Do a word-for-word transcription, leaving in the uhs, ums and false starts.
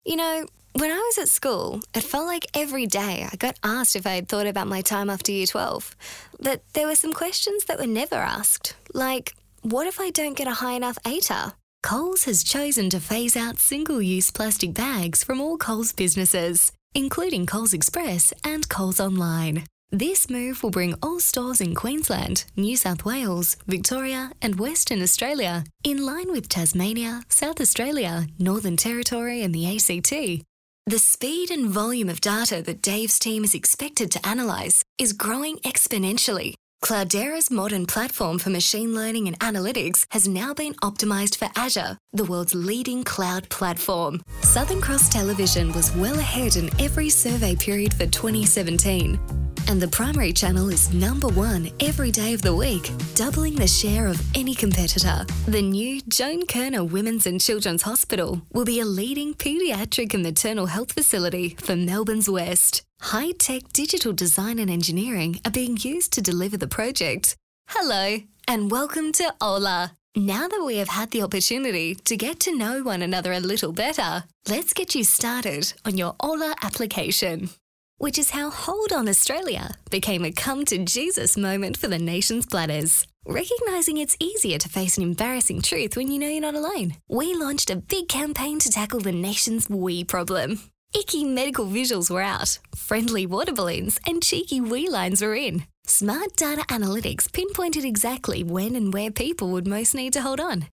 You know, when I was at school, it felt like every day I got asked if I had thought about my time after year twelve. But there were some questions that were never asked, like, what if I don't get a high enough A T A R? Coles has chosen to phase out single-use plastic bags from all Coles businesses, including Coles Express and Coles Online. This move will bring all stores in Queensland, New South Wales, Victoria and Western Australia in line with Tasmania, South Australia, Northern Territory and the A C T. The speed and volume of data that Dave's team is expected to analyse is growing exponentially. Cloudera's modern platform for machine learning and analytics has now been optimised for Azure, the world's leading cloud platform. Southern Cross Television was well ahead in every survey period for twenty seventeen. And the primary channel is number one every day of the week, doubling the share of any competitor. The new Joan Kerner Women's and Children's Hospital will be a leading paediatric and maternal health facility for Melbourne's West. High-tech digital design and engineering are being used to deliver the project. Hello, and welcome to Ola. Now that we have had the opportunity to get to know one another a little better, let's get you started on your Ola application. Which is how Hold On Australia became a come-to-Jesus moment for the nation's bladders. Recognising it's easier to face an embarrassing truth when you know you're not alone, we launched a big campaign to tackle the nation's wee problem. Icky medical visuals were out, friendly water balloons and cheeky wee lines were in. Smart data analytics pinpointed exactly when and where people would most need to hold on.